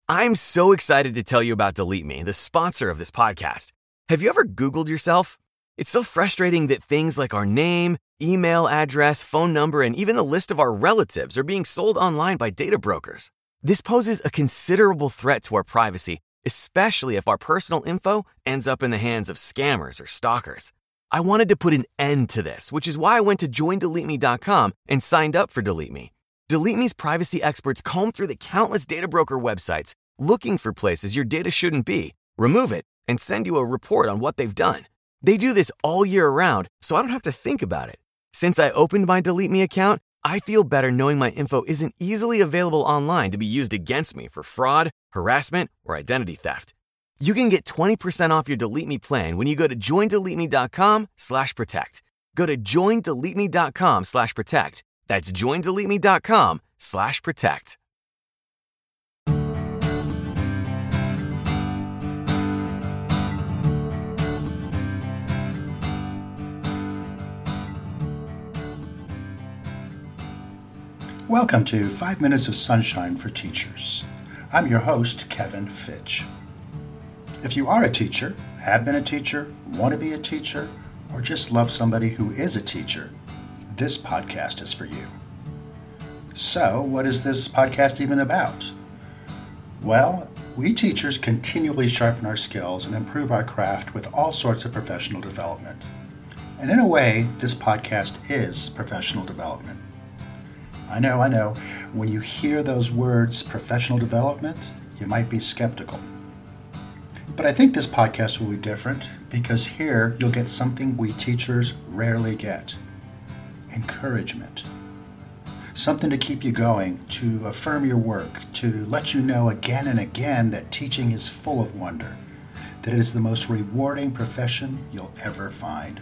I'm so excited to tell you about Delete Me, the sponsor of this podcast. Have you ever Googled yourself? It's so frustrating that things like our name, email address, phone number, and even the list of our relatives are being sold online by data brokers. This poses a considerable threat to our privacy, especially if our personal info ends up in the hands of scammers or stalkers. I wanted to put an end to this, which is why I went to joindeleteme.com and signed up for Delete Me. Delete Me's privacy experts comb through the countless data broker websites looking for places your data shouldn't be, remove it, and send you a report on what they've done. They do this all year round, so I don't have to think about it. Since I opened my Delete Me account, I feel better knowing my info isn't easily available online to be used against me for fraud, harassment, or identity theft. You can get 20% off your Delete Me plan when you go to joindeleteme.com/protect. Go to joindeleteme.com/protect. That's joindeleteme.com/protect. Welcome to 5 Minutes of Sunshine for Teachers. I'm your host, Kevin Fitch. If you are a teacher, have been a teacher, want to be a teacher, or just love somebody who is a teacher, this podcast is for you. So, what is this podcast even about? Well, we teachers continually sharpen our skills and improve our craft with all sorts of professional development. And in a way, this podcast is professional development. I know, when you hear those words, professional development, you might be skeptical. But I think this podcast will be different because here you'll get something we teachers rarely get. Encouragement. Something to keep you going, to affirm your work, to let you know again and again that teaching is full of wonder, that it is the most rewarding profession you'll ever find.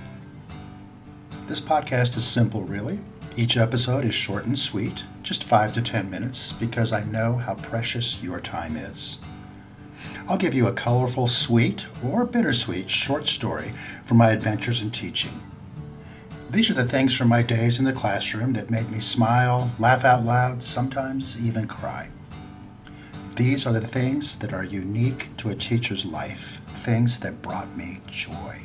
This podcast is simple, really. Each episode is short and sweet, just 5 to 10 minutes, because I know how precious your time is. I'll give you a colorful, sweet, or bittersweet short story from my adventures in teaching. These are the things from my days in the classroom that made me smile, laugh out loud, sometimes even cry. These are the things that are unique to a teacher's life, things that brought me joy.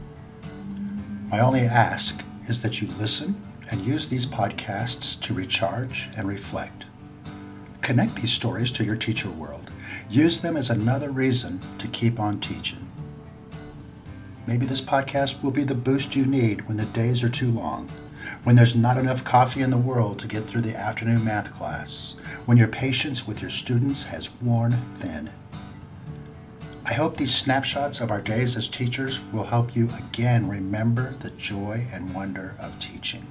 My only ask is that you listen and use these podcasts to recharge and reflect. Connect these stories to your teacher world. Use them as another reason to keep on teaching. Maybe this podcast will be the boost you need when the days are too long, when there's not enough coffee in the world to get through the afternoon math class, when your patience with your students has worn thin. I hope these snapshots of our days as teachers will help you again remember the joy and wonder of teaching.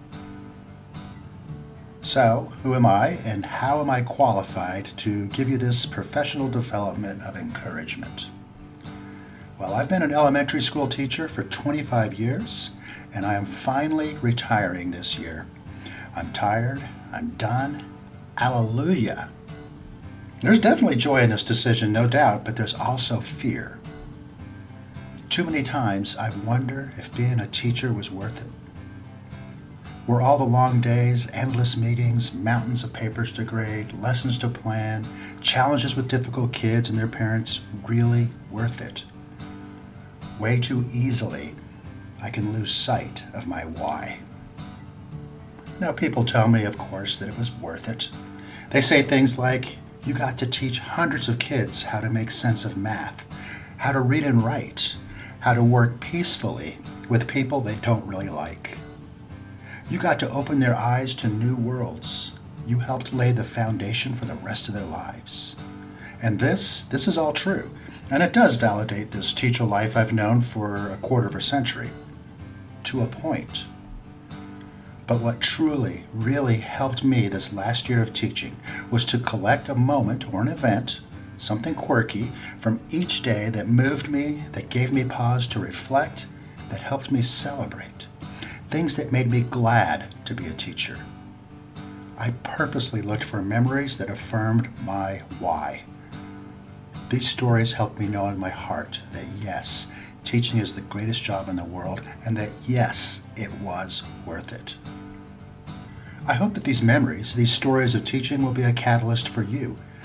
So, who am I and how am I qualified to give you this professional development of encouragement? Well, I've been an elementary school teacher for 25 years, and I am finally retiring this year. I'm tired, I'm done, hallelujah. There's definitely joy in this decision, no doubt, but there's also fear. Too many times I wonder if being a teacher was worth it. Were all the long days, endless meetings, mountains of papers to grade, lessons to plan, challenges with difficult kids and their parents really worth it? Way too easily, I can lose sight of my why. Now, people tell me, of course, that it was worth it. They say things like, you got to teach hundreds of kids how to make sense of math, how to read and write, how to work peacefully with people they don't really like. You got to open their eyes to new worlds. You helped lay the foundation for the rest of their lives. And this is all true. And it does validate this teacher life I've known for a quarter of a century. To a point. But what truly, really helped me this last year of teaching was to collect a moment or an event, something quirky, from each day that moved me, that gave me pause to reflect, that helped me celebrate. Things that made me glad to be a teacher. I purposely looked for memories that affirmed my why. These stories helped me know in my heart that yes, teaching is the greatest job in the world, and that yes, it was worth it. I hope that these memories, these stories of teaching will be a catalyst for you,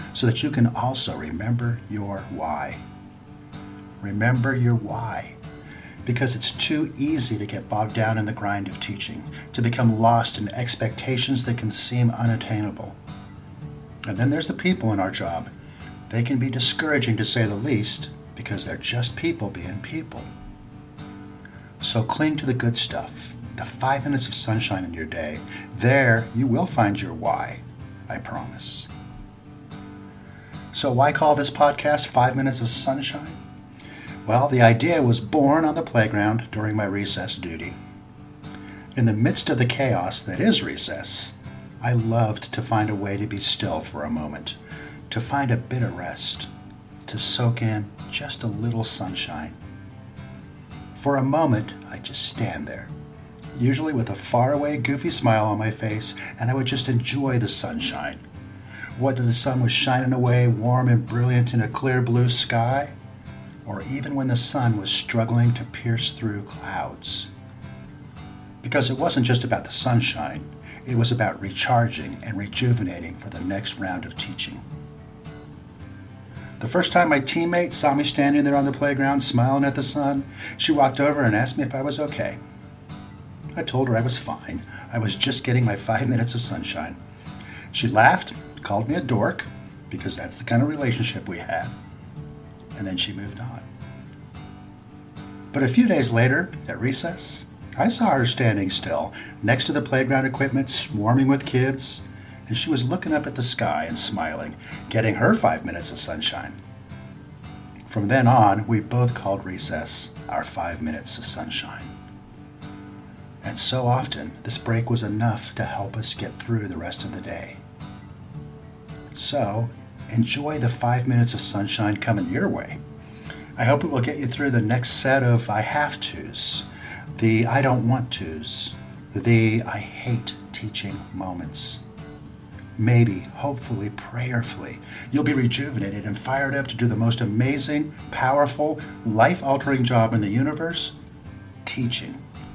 so that you can also remember your why. Remember your why, because it's too easy to get bogged down in the grind of teaching, to become lost in expectations that can seem unattainable. And then there's the people in our job. They can be discouraging to say the least, because they're just people being people. So cling to the good stuff, the 5 minutes of sunshine in your day. There you will find your why, I promise. So why call this podcast 5 Minutes of Sunshine? Well, the idea was born on the playground during my recess duty. In the midst of the chaos that is recess, I loved to find a way to be still for a moment, to find a bit of rest, to soak in just a little sunshine. For a moment, I'd just stand there, usually with a faraway, goofy smile on my face, and I would just enjoy the sunshine. Whether the sun was shining away warm and brilliant in a clear blue sky, or even when the sun was struggling to pierce through clouds. Because it wasn't just about the sunshine, it was about recharging and rejuvenating for the next round of teaching. The first time my teammate saw me standing there on the playground smiling at the sun, she walked over and asked me if I was okay. I told her I was fine. I was just getting my 5 minutes of sunshine. She laughed, called me a dork, because that's the kind of relationship we had, and then she moved on. But a few days later, at recess, I saw her standing still, next to the playground equipment, swarming with kids, and she was looking up at the sky and smiling, getting her 5 minutes of sunshine. From then on, we both called recess our 5 minutes of sunshine. And so often, this break was enough to help us get through the rest of the day. So, enjoy the 5 minutes of sunshine coming your way. I hope it will get you through the next set of I have to's, the I don't want to's, the I hate teaching moments. Maybe, hopefully, prayerfully, you'll be rejuvenated and fired up to do the most amazing, powerful, life-altering job in the universe, teaching.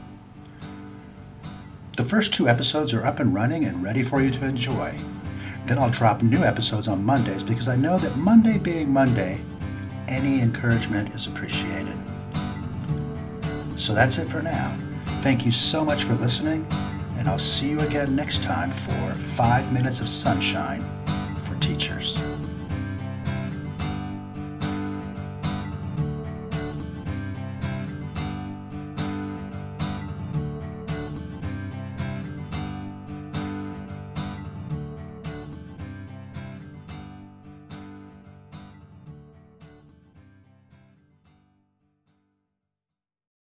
The first 2 episodes are up and running and ready for you to enjoy. Then I'll drop new episodes on Mondays because I know that Monday being Monday, any encouragement is appreciated. So that's it for now. Thank you so much for listening, and I'll see you again next time for 5 Minutes of Sunshine for Teachers.